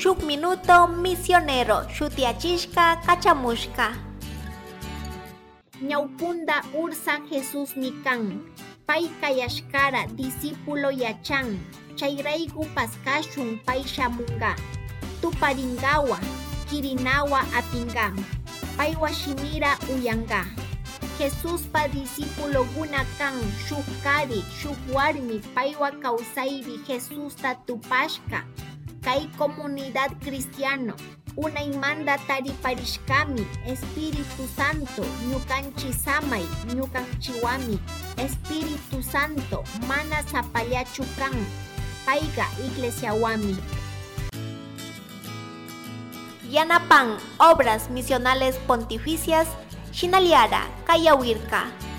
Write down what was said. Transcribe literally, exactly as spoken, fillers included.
shuk minuto misionero shutiachishka kachamushka. Ñaupunda ursa Jesús nikan, pay kayashkara discípulo yachan, chayrayku paskashun pay shamunga, tuparingawa, kirinawa apinga, pay washimira uyanga. Jesús pa discípulo gunakan, shuk kari, shuk warmi, paywa kausaybi Jesús ta tupashka, kay comunidad cristiano, unaymanta tariparishkami, Espíritu Santo, ñukanchi samay, ñukanchiwami, Espíritu Santo, mana sapallachu kan, payga iglesiawami. Yanapan, Obras Misionales Pontificias, Shinaliara, Kayawirka.